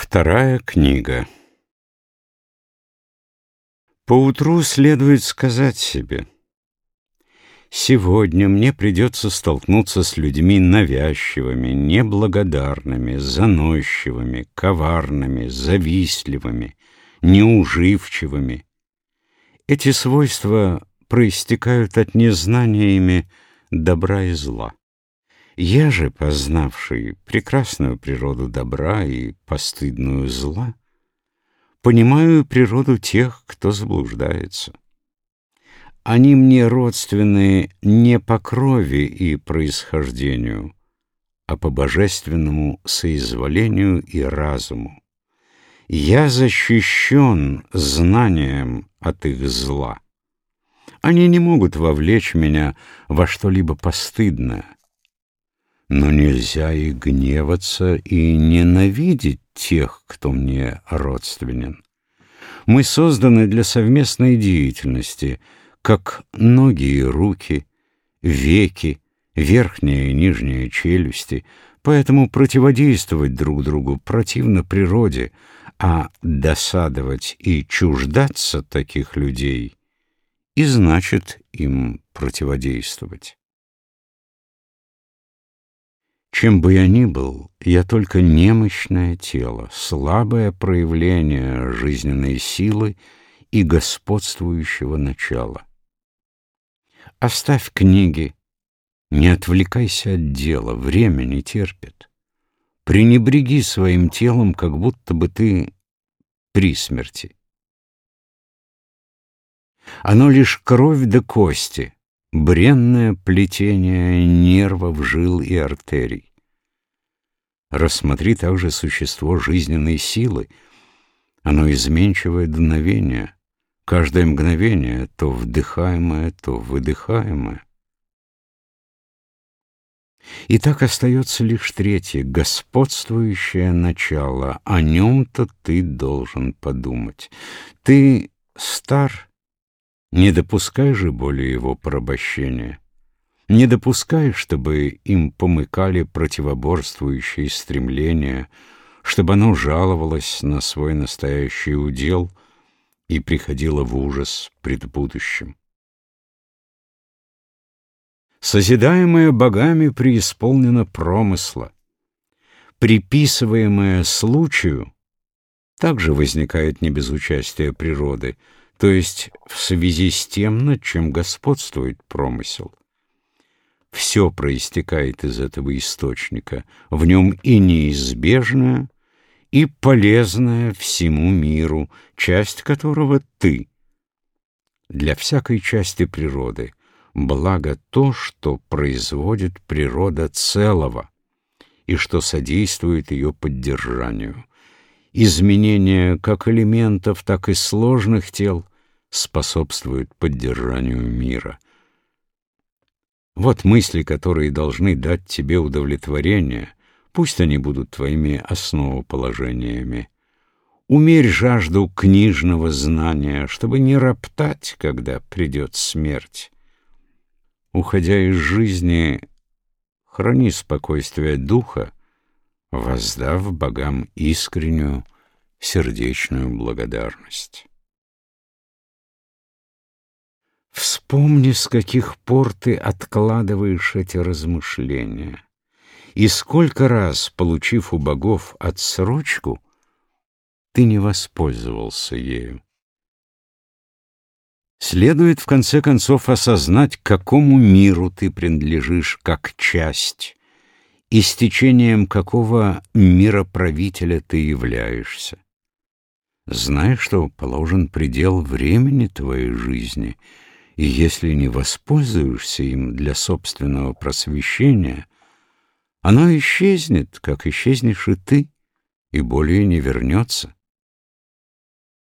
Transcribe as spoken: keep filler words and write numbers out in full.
Вторая книга. Поутру следует сказать себе: сегодня мне придется столкнуться с людьми навязчивыми, неблагодарными, заносчивыми, коварными, завистливыми, неуживчивыми. Эти свойства проистекают от незнания ими добра и зла. Я же, познавший прекрасную природу добра и постыдную зла, понимаю природу тех, кто заблуждается. Они мне родственны не по крови и происхождению, а по божественному соизволению и разуму. Я защищен знанием от их зла. Они не могут вовлечь меня во что-либо постыдное. Но нельзя и гневаться, и ненавидеть тех, кто мне родственен. Мы созданы для совместной деятельности, как ноги и руки, веки, верхняя и нижняя челюсти, поэтому противодействовать друг другу противно природе, а досадовать и чуждаться таких людей и значит им противодействовать. Чем бы я ни был, я только немощное тело, слабое проявление жизненной силы и господствующего начала. Оставь книги, не отвлекайся от дела, время не терпит. Пренебреги своим телом, как будто бы ты при смерти. Оно лишь кровь да кости, бренное плетение нервов, жил и артерий. Рассмотри также существо жизненной силы. Оно изменчивое дуновение, каждое мгновение то вдыхаемое, то выдыхаемое. И так остается лишь третье, господствующее начало. О нем-то ты должен подумать. Ты стар, не допускай же более его порабощения. Не допускай, чтобы им помыкали противоборствующие стремления, чтобы оно жаловалось на свой настоящий удел и приходило в ужас пред будущим. Созидаемое богами преисполнено промысла, приписываемое случаю также возникает не без участия природы, то есть в связи с тем, над чем господствует промысел. Все проистекает из этого источника, в нем и неизбежное, и полезное всему миру, часть которого ты. Для всякой части природы благо то, что производит природа целого и что содействует ее поддержанию. Изменение как элементов, так и сложных тел способствует поддержанию мира. Вот мысли, которые должны дать тебе удовлетворение, пусть они будут твоими основоположениями. Умерь жажду книжного знания, чтобы не роптать, когда придет смерть. Уходя из жизни, храни спокойствие духа, воздав богам искреннюю сердечную благодарность. Вспомни, с каких пор ты откладываешь эти размышления, и сколько раз, получив у богов отсрочку, ты не воспользовался ею. Следует, в конце концов, осознать, к какому миру ты принадлежишь как часть, и с течением какого мироправителя ты являешься. Знай, что положен предел времени твоей жизни, и если не воспользуешься им для собственного просвещения, оно исчезнет, как исчезнешь и ты, и более не вернется.